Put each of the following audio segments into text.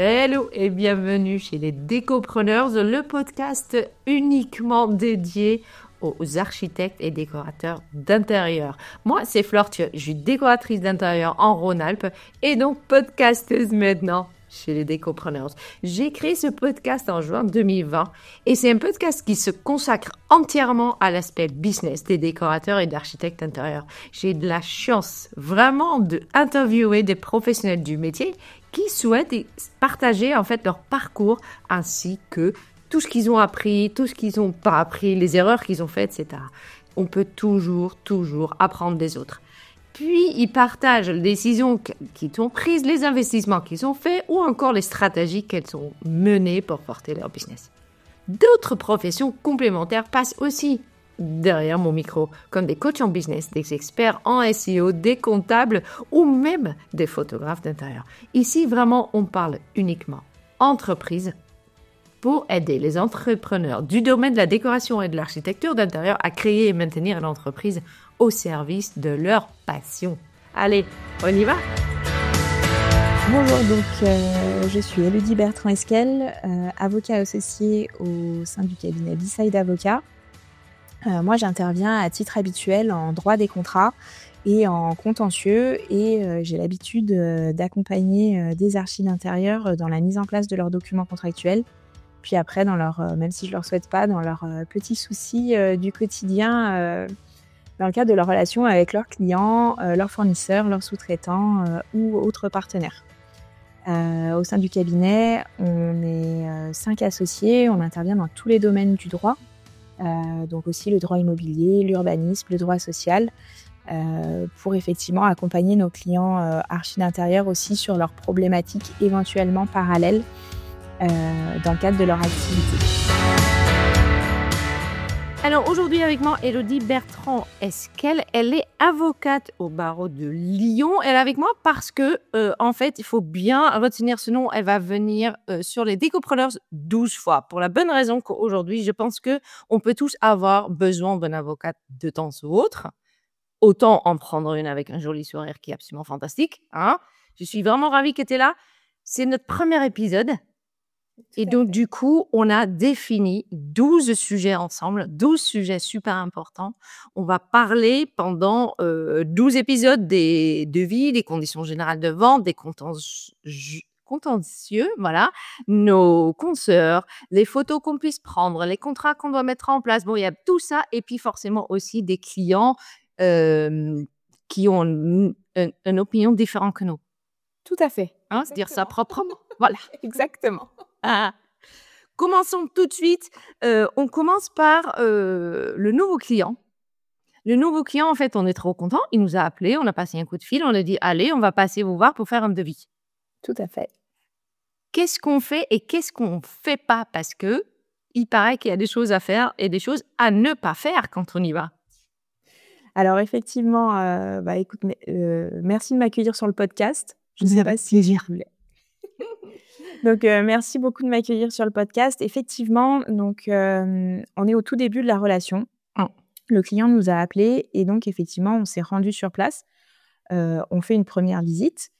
Hello et bienvenue chez les Décopreneurs, le podcast uniquement dédié aux architectes et décorateurs d'intérieur. Moi, c'est Flore Thieu, je suis décoratrice d'intérieur en Rhône-Alpes et donc podcasteuse maintenant chez les Décopreneurs. J'ai créé ce podcast en juin 2020 et c'est un podcast qui se consacre entièrement à l'aspect business des décorateurs et d'architectes d'intérieur. J'ai de la chance vraiment d'interviewer des professionnels du métier qui souhaitent partager en fait leur parcours ainsi que tout ce qu'ils ont appris, tout ce qu'ils n'ont pas appris, les erreurs qu'ils ont faites, etc. On peut toujours apprendre des autres. Puis, ils partagent les décisions qu'ils ont prises, les investissements qu'ils ont faits ou encore les stratégies qu'elles ont menées pour porter leur business. D'autres professions complémentaires passent aussi derrière mon micro, comme des coachs en business, des experts en SEO, des comptables ou même des photographes d'intérieur. Ici, vraiment, on parle uniquement entreprise pour aider les entrepreneurs du domaine de la décoration et de l'architecture d'intérieur à créer et maintenir l'entreprise au service de leur passion. Allez, on y va ? Bonjour, donc je suis Élodie Bertrand-Esquel, avocat associé au sein du cabinet B-Side Avocat. Moi, j'interviens à titre habituel en droit des contrats et en contentieux et j'ai l'habitude d'accompagner des archis d'intérieur dans la mise en place de leurs documents contractuels. Puis après, même si je ne leur souhaite pas, dans leurs petits soucis du quotidien, dans le cadre de leur relation avec leurs clients, leurs fournisseurs, leurs sous-traitants ou autres partenaires. Au sein du cabinet, on est 5 associés, on intervient dans tous les domaines du droit, donc aussi le droit immobilier, l'urbanisme, le droit social, pour effectivement accompagner nos clients archis d'intérieur aussi sur leurs problématiques éventuellement parallèles dans le cadre de leur activité. Alors aujourd'hui avec moi, Élodie Bertrand-Esquel, elle est avocate au barreau de Lyon. Elle est avec moi parce que, en fait, il faut bien retenir ce nom. Elle va venir sur les Décopreneurs 12 fois. Pour la bonne raison qu'aujourd'hui, je pense qu'on peut tous avoir besoin d'une avocate de temps ou autre. Autant en prendre une avec un joli sourire qui est absolument fantastique. Hein. Je suis vraiment ravie que tu es là. C'est notre premier épisode. Et donc, du coup, on a défini 12 sujets ensemble, 12 sujets super importants. On va parler pendant 12 épisodes des devis, des conditions générales de vente, des contentieux, voilà, nos consoeurs, les photos qu'on puisse prendre, les contrats qu'on doit mettre en place. Bon, il y a tout ça. Et puis, forcément, aussi des clients qui ont une opinion différente que nous. Tout à fait. Hein, se dire ça proprement. Voilà. Exactement. Ah. Commençons tout de suite. On commence par le nouveau client. Le nouveau client, en fait, on est trop content. Il nous a appelé, on a passé un coup de fil, on a dit « Allez, on va passer vous voir pour faire un devis ». Tout à fait. Qu'est-ce qu'on fait et qu'est-ce qu'on ne fait pas ? Parce qu'il paraît qu'il y a des choses à faire et des choses à ne pas faire quand on y va. Alors effectivement, écoute, merci de m'accueillir sur le podcast. Je ne sais pas si j'y voulais. Donc, merci beaucoup de m'accueillir sur le podcast. Effectivement, donc, on est au tout début de la relation. Le client nous a appelés et donc, effectivement, on s'est rendu sur place. On fait une première visite.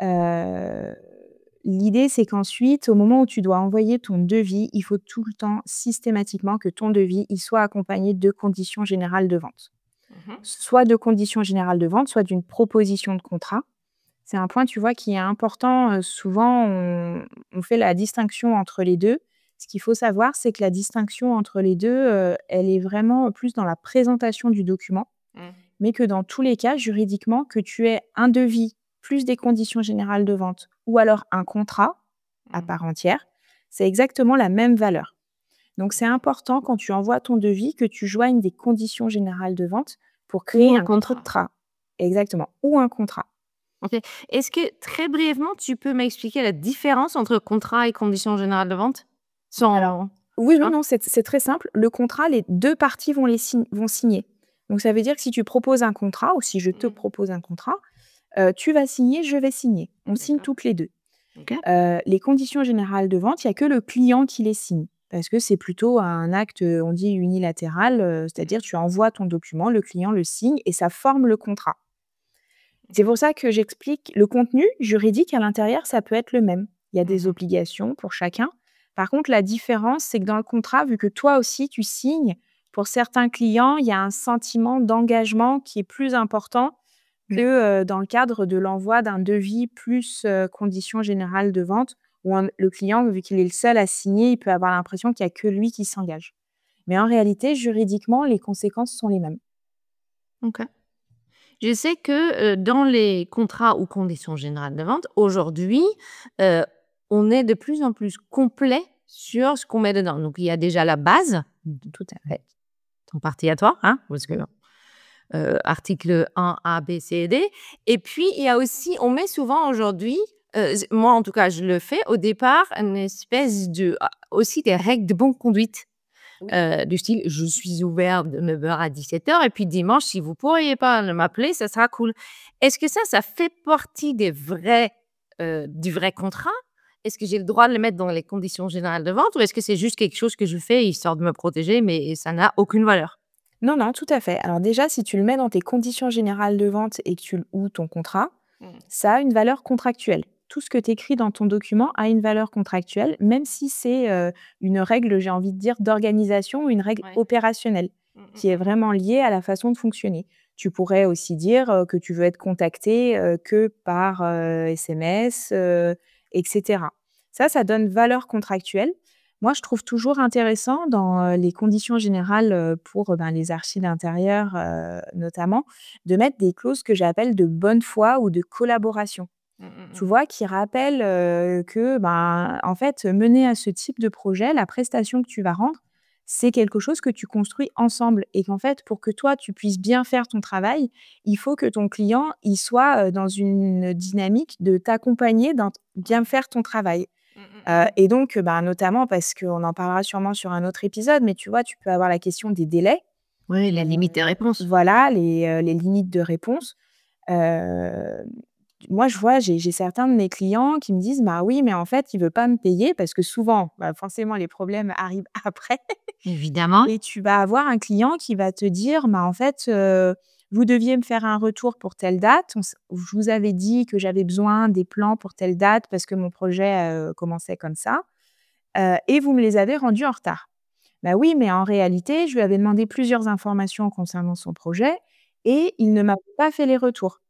L'idée, c'est qu'ensuite, au moment où tu dois envoyer ton devis, il faut tout le temps, systématiquement, que ton devis il soit accompagné de conditions générales de vente. Soit de conditions générales de vente, soit d'une proposition de contrat. C'est un point, tu vois, qui est important. Souvent, on fait la distinction entre les deux. Ce qu'il faut savoir, c'est que la distinction entre les deux, elle est vraiment plus dans la présentation du document, mais que dans tous les cas, juridiquement, que tu aies un devis plus des conditions générales de vente ou alors un contrat à part entière, c'est exactement la même valeur. Donc, c'est important quand tu envoies ton devis que tu joignes des conditions générales de vente pour créer un contrat. Exactement, ou un contrat. Okay. Est-ce que, très brièvement, tu peux m'expliquer la différence entre contrat et conditions générales de vente ? Alors, oui, non, c'est très simple. Le contrat, les deux parties vont signer. Donc, ça veut dire que si tu proposes un contrat ou si je te propose un contrat, tu vas signer, je vais signer. On signe toutes les deux. Okay. Les conditions générales de vente, il n'y a que le client qui les signe. Parce que c'est plutôt un acte, on dit unilatéral, c'est-à-dire tu envoies ton document, le client le signe et ça forme le contrat. C'est pour ça que j'explique le contenu juridique à l'intérieur, ça peut être le même. Il y a des obligations pour chacun. Par contre, la différence, c'est que dans le contrat, vu que toi aussi, tu signes, pour certains clients, il y a un sentiment d'engagement qui est plus important que dans le cadre de l'envoi d'un devis plus conditions générales de vente, où le client, vu qu'il est le seul à signer, il peut avoir l'impression qu'il n'y a que lui qui s'engage. Mais en réalité, juridiquement, les conséquences sont les mêmes. OK. Je sais que, dans les contrats ou conditions générales de vente, aujourd'hui, heu, on est de plus en plus complet sur ce qu'on met dedans. Donc il y a déjà la base, Tout à fait. ton partie à toi, hein, parce que, article 1 A, B, C et D et puis il y a aussi on met souvent aujourd'hui, moi en tout cas je le fais au départ, une espèce de aussi des règles de bonne conduite. Oui. Du style: «Je suis ouvert de 9 heures à 17 heures et puis dimanche, si vous pourriez pas m'appeler, ça sera cool». Est-ce que ça fait partie du vrai contrat? Est-ce que j'ai le droit de le mettre dans les conditions générales de vente ou est-ce que c'est juste quelque chose que je fais histoire de me protéger, mais ça n'a aucune valeur? Non, non, tout à fait. Alors déjà, si tu le mets dans tes conditions générales de vente et que ou ton contrat, ça a une valeur contractuelle. Tout ce que tu écris dans ton document a une valeur contractuelle, même si c'est, une règle, j'ai envie de dire, d'organisation ou une règle Ouais. opérationnelle qui est vraiment liée à la façon de fonctionner. Tu pourrais aussi dire, que tu veux être contacté, que par, SMS, et cetera. Ça donne valeur contractuelle. Moi, je trouve toujours intéressant dans, les conditions générales, pour, les archives d'intérieur, notamment, de mettre des clauses que j'appelle de bonne foi ou de collaboration. Tu vois? Qui rappellent, que, en fait, mener à ce type de projet, la prestation que tu vas rendre, c'est quelque chose que tu construis ensemble et qu'en fait, pour que toi, tu puisses bien faire ton travail, il faut que ton client, il soit, dans une dynamique de t'accompagner dans bien faire ton travail. Et donc, notamment parce qu'on en parlera sûrement sur un autre épisode, mais tu vois, tu peux avoir la question des délais. Oui, la limite des réponses. Voilà, les limites de réponse. Heu, Moi, je vois, j'ai certains de mes clients qui me disent: «Bah, oui, mais en fait, il veut pas me payer» parce que souvent, forcément, les problèmes arrivent après. Évidemment. Et tu vas avoir un client qui va te dire: «Bah, en fait, vous deviez me faire un retour pour telle date. Je vous avais dit que j'avais besoin des plans pour telle date parce que mon projet, commençait comme ça, et vous me les avez rendus en retard». Bah, oui, mais en réalité, je lui avais demandé plusieurs informations concernant son projet et il ne m'a pas fait les retours.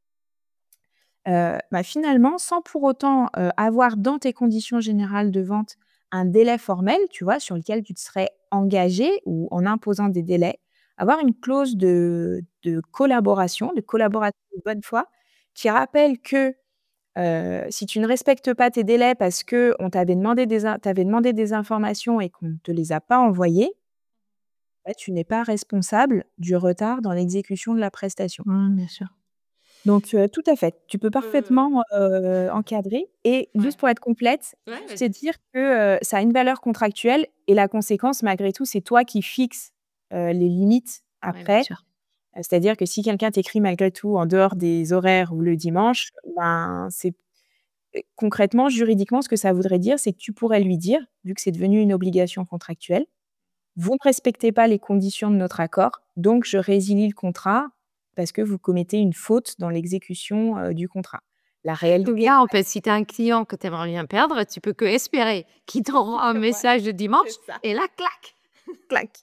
Finalement, sans pour autant, avoir dans tes conditions générales de vente un délai formel, tu vois, sur lequel tu te serais engagé ou en imposant des délais, avoir une clause de collaboration de bonne foi qui rappelle que, si tu ne respectes pas tes délais parce qu'on t'avait demandé des informations et qu'on ne te les a pas envoyées, bah, tu n'es pas responsable du retard dans l'exécution de la prestation. Bien sûr. Donc, tout à fait. Tu peux parfaitement, encadrer et Ouais. juste pour être complète, Ouais, juste te vas-y. dire que, ça a une valeur contractuelle et la conséquence malgré tout, c'est toi qui fixes, les limites Ouais, bien après. sûr. C'est-à-dire que si quelqu'un t'écrit malgré tout en dehors des horaires ou le dimanche, c'est concrètement, juridiquement, ce que ça voudrait dire, c'est que tu pourrais lui dire, vu que c'est devenu une obligation contractuelle: «Vous ne respectez pas les conditions de notre accord, donc je résilie le contrat parce que vous commettez une faute dans l'exécution, du contrat». La Donc réalité là, en fait, si tu as un client que tu aimerais bien perdre, tu peux que espérer qu'il t'envoie un ouais, message le dimanche c'est ça, et là, clac! clac.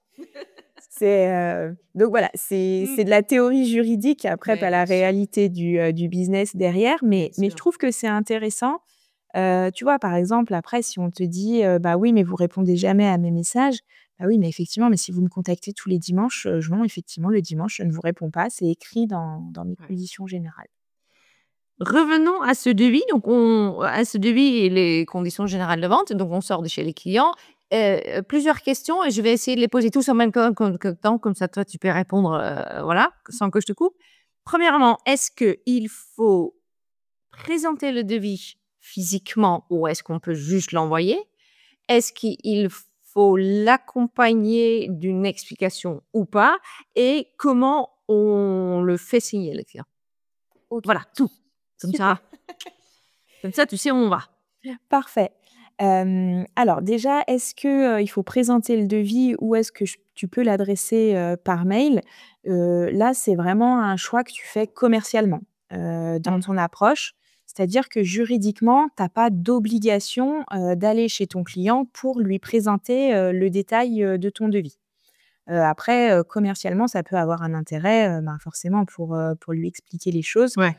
Donc voilà, c'est de la théorie juridique, après tu Ouais, as la bien sûr, réalité du business derrière, bien mais je sûr. trouve que c'est intéressant. Tu vois, par exemple, après si on te dit, «Bah oui, mais vous répondez jamais à mes messages». Bah oui, mais effectivement, mais si vous me contactez tous les dimanches, non, effectivement, le dimanche, je ne vous réponds pas, c'est écrit dans mes Ouais. conditions générales. Revenons à ce devis, donc à ce devis et les conditions générales de vente, donc on sort de chez les clients. Plusieurs questions et je vais essayer de les poser tous en même temps, comme ça toi tu peux répondre, voilà, sans que je te coupe. Premièrement, est-ce qu'il faut présenter le devis physiquement ou est-ce qu'on peut juste l'envoyer? Est-ce qu'il faut l'accompagner d'une explication ou pas? Et comment on le fait signer le client? OK, Voilà, tout. Comme super. ça comme ça, tu sais où on va. Parfait. Alors déjà, est-ce que, il faut présenter le devis ou est-ce que tu peux l'adresser, par mail? Là, c'est vraiment un choix que tu fais commercialement, dans Mmh. ton approche. C'est-à-dire que juridiquement, tu as pas d'obligation, d'aller chez ton client pour lui présenter, le détail, de ton devis. Après, commercialement, ça peut avoir un intérêt, forcément pour lui expliquer les choses. Ouais.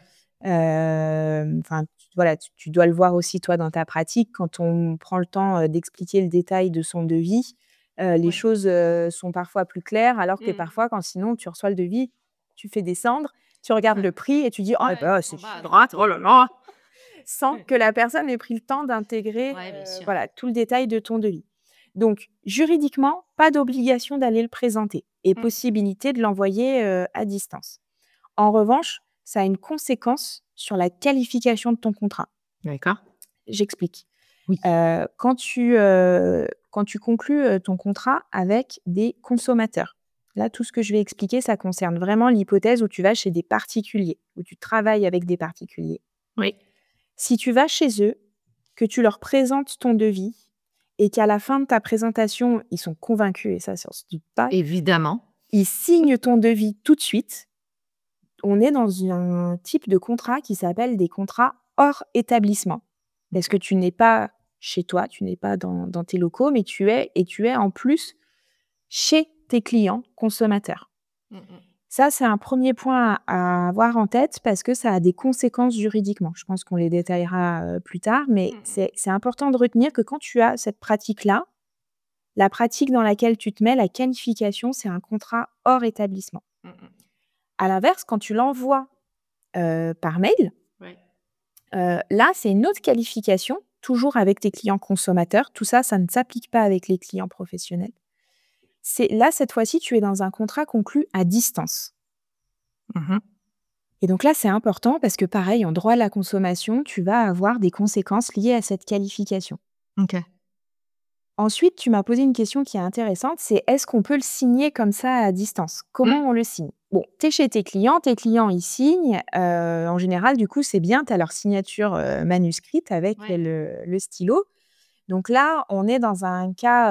Enfin, voilà, tu dois le voir aussi toi dans ta pratique. Quand on prend le temps, d'expliquer le détail de son devis, les Ouais. choses, sont parfois plus claires alors que Mmh. parfois quand sinon tu reçois le devis, tu fais descendre, tu regardes Ouais. le prix et tu dis: «Oh Ouais, c'est en bas à cher», droite, oh là là! sans que la personne ait pris le temps d'intégrer, Ouais, bien sûr. voilà, tout le détail de ton devis. Donc juridiquement, pas d'obligation d'aller le présenter et Mmh. possibilité de l'envoyer, à distance. En revanche, ça a une conséquence sur la qualification de ton contrat. D'accord. J'explique. Oui. Quand tu conclus, ton contrat avec des consommateurs, là, tout ce que je vais expliquer, ça concerne vraiment l'hypothèse où tu vas chez des particuliers, où tu travailles avec des particuliers. Oui. Si tu vas chez eux, que tu leur présentes ton devis et qu'à la fin de ta présentation, ils sont convaincus et ça ne se doute pas, Évidemment. ils signent ton devis tout de suite. On est dans un type de contrat qui s'appelle des contrats hors établissement. Parce que tu n'es pas chez toi, tu n'es pas dans tes locaux, mais tu es en plus chez tes clients consommateurs. Mmh mh. Ça, c'est un premier point à avoir en tête parce que ça a des conséquences juridiquement. Je pense qu'on les détaillera, plus tard, mais Mmh mh. c'est important de retenir que quand tu as cette pratique-là, la pratique dans laquelle tu te mets, la qualification, c'est un contrat hors établissement. Mmh mh. À l'inverse, quand tu l'envoies, par mail, Ouais. là, c'est une autre qualification, toujours avec tes clients consommateurs. Tout ça, ça ne s'applique pas avec les clients professionnels. C'est là, cette fois-ci, tu es dans un contrat conclu à distance. Mmh. Et donc là, c'est important parce que pareil, en droit de la consommation, tu vas avoir des conséquences liées à cette qualification. OK. Ensuite, tu m'as posé une question qui est intéressante, c'est est-ce qu'on peut le signer comme ça à distance? Mmh. Comment on le signe? Bon, tu es chez tes clients, ils signent. En général, du coup, c'est bien, tu as leur signature manuscrite avec Ouais. le stylo. Donc là, on est dans un cas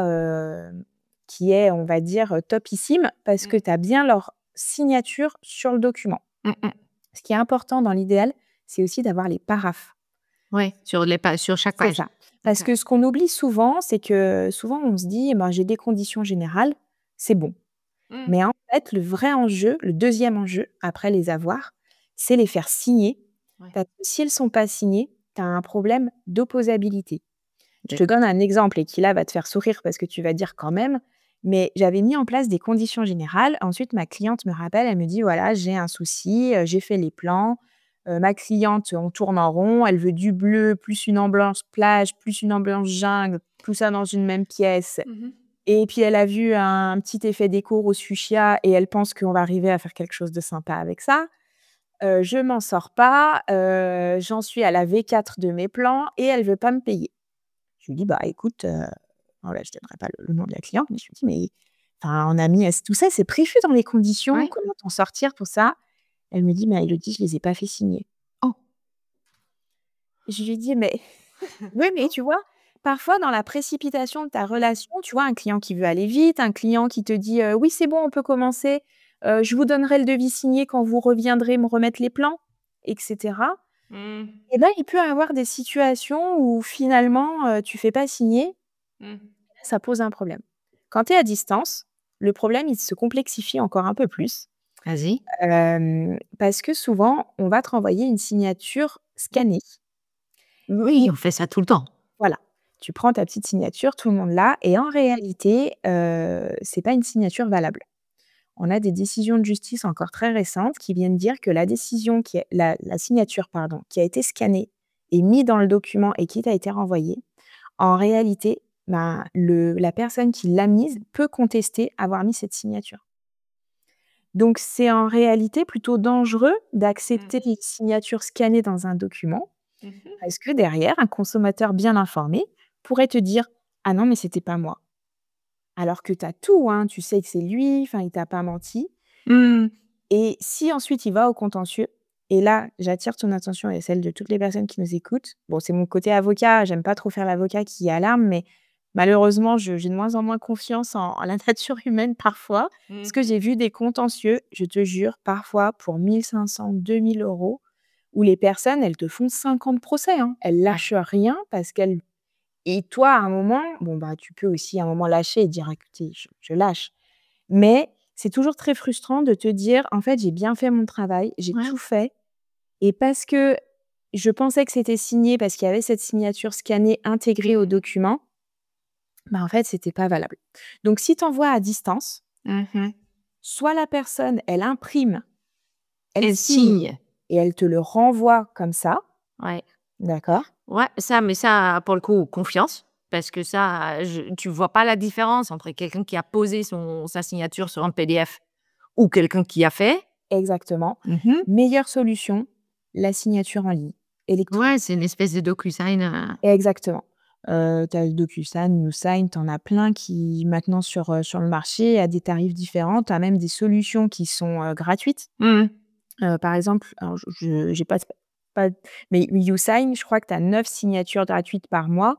qui est, on va dire, topissime parce que Mmh. tu as bien leur signature sur le document. Mmh mh. Ce qui est important dans l'idéal, c'est aussi d'avoir les paraphes. Ouais, sur chaque C'est page. ça. OK. Parce que ce qu'on oublie souvent, c'est que souvent on se dit: «Eh ben, j'ai des conditions générales, c'est bon». Mmh. Mais en fait, le vrai enjeu, le deuxième enjeu, après les avoir, c'est les faire signer. Ouais. Parce que si elles ne sont pas signées, tu as un problème d'opposabilité. Je te D'accord. donne un exemple et qui là va te faire sourire parce que tu vas dire: «Quand même», mais j'avais mis en place des conditions générales. Ensuite, ma cliente me rappelle, elle me dit: «Voilà, j'ai un souci, j'ai fait les plans, ma cliente, on tourne en rond, elle veut du bleu, plus une ambiance plage, plus une ambiance jungle, tout ça dans une même pièce Mmh mh. et puis elle a vu un petit effet déco rose fuchsia et elle pense qu'on va arriver à faire quelque chose de sympa avec ça. Je m'en sors pas, j'en suis à la V4 de mes plans et elle veut pas me payer». Je lui dis: «Bah, écoute», voilà, je ne donnerai pas le nom de la cliente, mais je lui dis: «Mais enfin, on a mis tout ça, c'est prévu dans les conditions, Ouais. comment t'en sortir, tout ça». Elle me dit: «Mais Élodie, je les ai pas fait signer». Oh! Je lui dis: «Mais oui, mais tu vois, parfois dans la précipitation de ta Mmh. relation, tu vois, un client qui veut aller vite, un client qui te dit: "Oui, c'est bon, on peut commencer, je vous donnerai le devis signé quand vous reviendrez me remettre les plans" et cetera. Mmh. Et ben, il peut y avoir des situations où finalement, tu fais pas signer. Mmh. Ça pose un problème. Quand tu es à distance, le problème, il se complexifie encore un peu plus, Vas-y. parce que souvent, on va te renvoyer une signature scannée. Oui, on fait ça tout le temps. Voilà, tu prends ta petite signature, tout le monde l'a et en réalité, c'est pas une signature valable. On a des décisions de justice encore très récentes qui viennent dire que la décision qui est la signature, pardon, qui a été scannée et mis dans le document et qui t'a été renvoyé, en réalité, ben, la personne qui l'a mise peut contester avoir mis cette signature. Donc c'est en réalité plutôt dangereux Mmh. d'accepter une signature scannée dans un document, Mmh mh. parce que derrière, un consommateur bien informé pourrait te dire: «Ah non, mais c'était pas moi». Alors que tu as tout, hein, tu sais que c'est lui, enfin, il t'a pas menti Mmh. et si ensuite il va au contentieux et là, j'attire ton attention et celle de toutes les personnes qui nous écoutent. Bon, c'est mon côté avocat, j'aime pas trop faire l'avocat qui alarme, mais malheureusement, j'ai de moins en moins confiance en la nature humaine parfois, parce Mmh que mh. j'ai vu des contentieux, je te jure, parfois pour 1 500-2 000 € où les personnes, elles te font 50 procès, hein. Elles lâchent rien parce qu'elles et toi, à un moment, bon, bah, tu peux aussi à un moment lâcher et dire: «Écoutez, je lâche». Mais c'est toujours très frustrant de te dire: «En fait, j'ai bien fait mon travail, j'ai Ouais. tout fait et parce que je pensais que c'était signé, parce qu'il y avait cette signature scannée intégrée au document, bah, en fait, c'était pas valable». Donc si tu envoies à distance, Mmh. soit la personne, elle imprime, elle Elle signe signe. et elle te le renvoie comme ça, Ouais. d'accord? Ouais, ça, pour le coup, confiance, parce que ça, tu vois pas la différence entre quelqu'un qui a posé sa signature sur un PDF ou quelqu'un qui a fait. Exactement. Mmh. Meilleure solution, la signature en ligne, Ouais, électronique. c'est une espèce de DocuSign, Exactement. Tu as le DocuSign, NewSign, tu en as plein qui maintenant sur le marché à des tarifs différents. Tu as même des solutions qui sont, gratuites. mmh Par exemple, alors je j'ai pas mais YouSign, je crois que tu as 9 signatures gratuites par mois.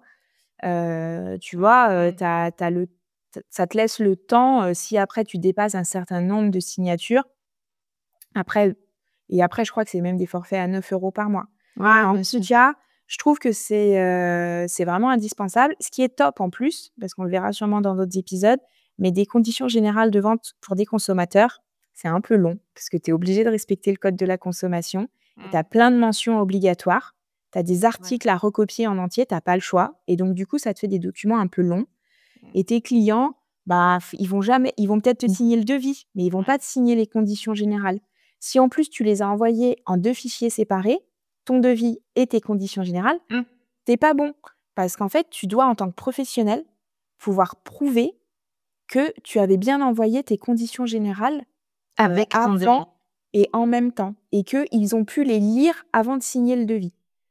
Tu vois, Mmh. tu as le t ça te laisse le temps, si après tu dépasses un certain nombre de signatures, après après je crois que c'est même des forfaits à 9 € par mois. Ouais, En bien tout sûr. cas, je trouve que c'est vraiment indispensable. Ce qui est top en plus, parce qu'on le verra sûrement dans d'autres épisodes, mais des conditions générales de vente pour des consommateurs, c'est un peu long parce que tu es obligé de respecter le code de la consommation et tu Mmh. as plein de mentions obligatoires. Tu as des Ouais. articles à recopier en entier, tu as pas le choix et donc du coup, ça te fait des documents un peu longs Mmh. et tes clients, bah, ils vont peut-être te Mmh. signer le devis, mais ils vont Ouais. pas te signer les conditions générales. Si en plus tu les as envoyés en 2 fichiers séparés, ton devis et tes conditions générales, Mmh. tu pas bon. Parce qu'en fait, tu dois en tant que professionnel pouvoir prouver que tu avais bien envoyé tes conditions générales, Avec ton devis. avant et en même temps et qu'ils ont pu les lire avant de signer le devis.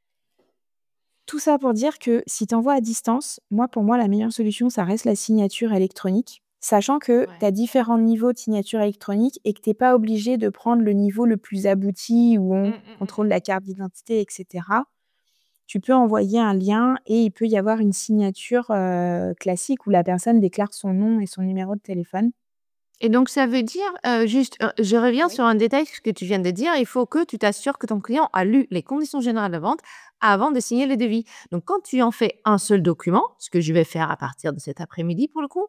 Tout ça pour dire que si tu envoies à distance, pour moi, la meilleure solution, ça reste la signature électronique, sachant que tu Ouais. as différents niveaux de signature électronique et que tu es pas obligé de prendre le niveau le plus abouti où Mmh, on mmh, mmh, contrôle la carte d'identité et cetera. Tu peux envoyer un lien et il peut y avoir une signature, classique où la personne déclare son nom et son numéro de téléphone. et donc ça veut dire, juste, je reviens Oui. sur un détail, ce que tu viens de dire, il faut que tu t'assures que ton client a lu les conditions générales de vente avant de signer le devis. Donc quand tu en fais un seul document, ce que je vais faire à partir de cet après-midi pour le coup,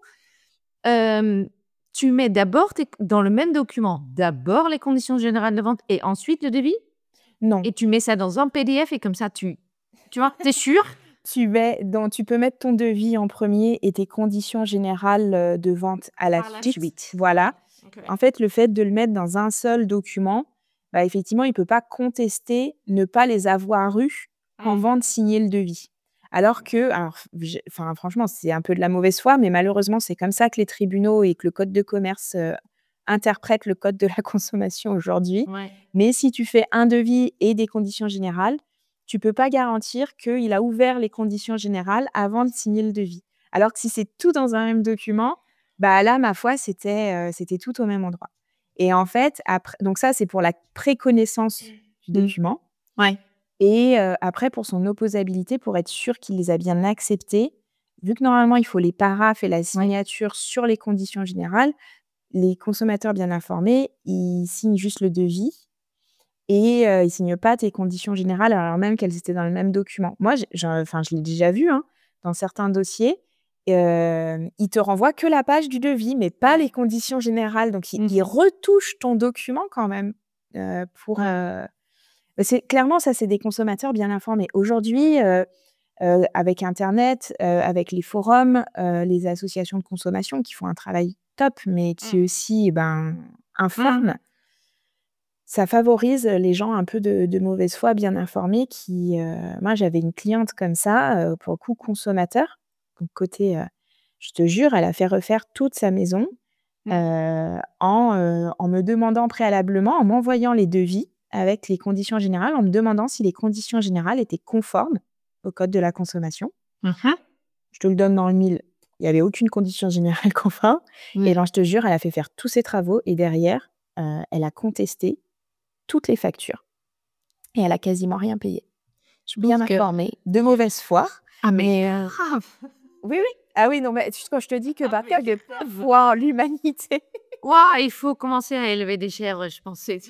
hem, tu mets d'abord tes dans le même document, d'abord les conditions générales de vente et ensuite le devis? Non, Et tu mets ça dans un PDF et comme ça tu vois? Tu es sûr? tu peux mettre ton devis en premier et tes conditions générales, de vente à la Par la suite. suite. Voilà. OK. En fait, le fait de le mettre dans un seul document, bah, effectivement, il peut pas contester ne pas les avoir eus Mmh. avant de signer le devis. Alors que alors j'ai enfin, franchement, c'est un peu de la mauvaise foi, mais malheureusement, c'est comme ça que les tribunaux et que le code de commerce, interprètent le code de la consommation aujourd'hui. Ouais. Mais si tu fais un devis et des conditions générales, tu peux pas garantir qu'il a ouvert les conditions générales avant de signer le devis. Alors que si c'est tout dans un même document, bah, là, ma foi, c'était tout au même endroit et en fait, après donc ça, c'est pour la préconnaissance du Mmh. document Ouais. et après pour son opposabilité, pour être sûr qu'il les a bien acceptés, vu que normalement, il faut les paraphes et la Ouais. signature sur les conditions générales, les consommateurs bien informés, ils signent juste le devis et ils signent pas tes conditions générales alors même qu'elles étaient dans le même document. Moi, je l'ai déjà vu, hein, dans certains dossiers, ils te renvoient que la page du devis, mais pas les Ouais. conditions générales. Donc ils Mmh. retouchent ton document quand même, pour, Ouais. bah, c'est clairement ça, c'est des consommateurs bien informés. Aujourd'hui, avec internet, avec les forums, les associations de consommation qui font un travail top, mais qui Mmh. aussi, ben, Mmh. informent. Ça favorise, les gens un peu de mauvaise foi bien informés qui, moi j'avais une cliente comme ça, pour le coup consommateur, donc côté, je te jure, elle a fait refaire toute sa maison, Mmh. en me demandant préalablement, en m'envoyant les devis avec les conditions générales, en me demandant si les conditions générales étaient conformes au code de la consommation. Mmh. Je te le donne dans le mille, il y avait aucune condition générale conforme et Ouais. ben, je te jure, elle a fait faire tous ses travaux et derrière, elle a contesté toutes les factures et elle a quasiment rien payé. Je Bien pense que informée, de mauvaise foi, ah mais mais grave! oui, oui. Ah oui, non, mais tu quand je te dis que Ah mais parfois j'ai pas grave! foi en l'humanité. Waouh, il faut commencer à élever des chèvres, je pense, c'est ça.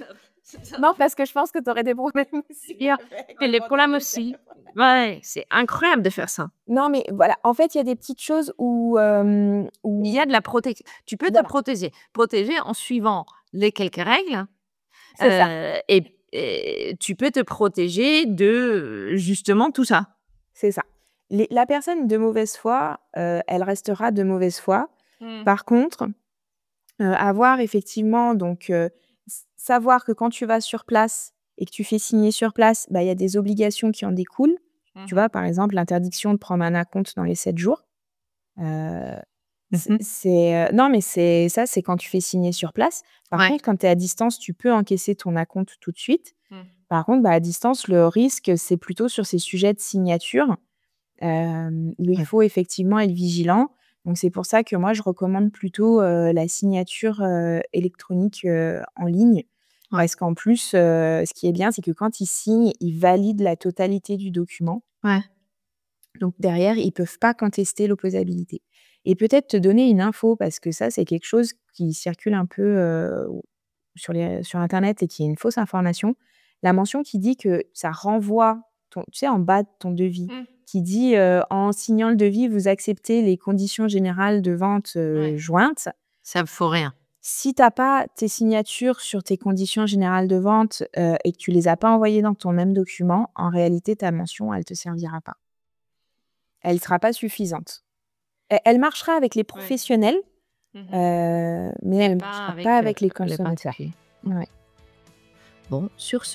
Non, parce que je pense que tu aurais des problèmes aussi. Et les problèmes aussi. Ouais, c'est incroyable de faire ça. Non, mais voilà, en fait, il y a des petites choses où Il y a de la protection. Tu peux te Voilà. protéger en suivant les quelques règles, C'est ça, et tu peux te protéger de, justement tout ça. c'est ça. La personne de mauvaise foi, elle restera de mauvaise foi. Par contre, avoir effectivement donc savoir que quand tu vas sur place et que tu fais signer sur place, bah, il y a des obligations qui en découlent. Tu vois? Par exemple, l'interdiction de prendre un acompte dans les 7 jours. Heu, Mmh. non, mais c'est quand tu fais signer sur place. Par Ouais. contre, quand tu es à distance, tu peux encaisser ton acompte tout de suite. Par contre, bah, à distance, le risque, c'est plutôt sur ces sujets de signature. Où il Ouais. faut effectivement être vigilant. Donc c'est pour ça que moi je recommande plutôt, la signature, électronique, en ligne. Ouais. Parce qu'en plus, ce qui est bien, c'est que quand ils signent, ils valident la totalité du document. Ouais. Donc derrière, ils peuvent pas contester l'opposabilité. Et peut-être te donner une info parce que ça, c'est quelque chose qui circule un peu, sur internet et qui est une fausse information. La mention qui dit que ça renvoie tu sais, en bas de ton devis, qui dit, «En signant le devis, vous acceptez les conditions générales de vente, Ouais. jointes». Ça me faut rien. Si tu as pas tes signatures sur tes conditions générales de vente, et que tu les as pas envoyées dans ton même document, en réalité, ta mention, elle te servira pas. Elle sera pas suffisante. Elle marchera avec les professionnels, mais elle marchera pas avec les consommateurs. particuliers. Ouais. Bon,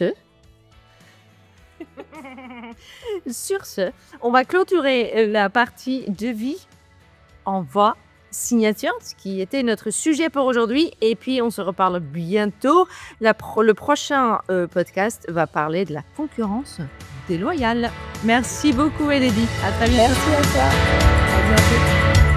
sur ce, on va clôturer la partie devis, envoi, signature, ce qui était notre sujet pour aujourd'hui. Et puis, on se reparle bientôt. Le prochain podcast va parler de la concurrence déloyale. Merci beaucoup, Elodie. À très bientôt. Merci à toi. À bientôt.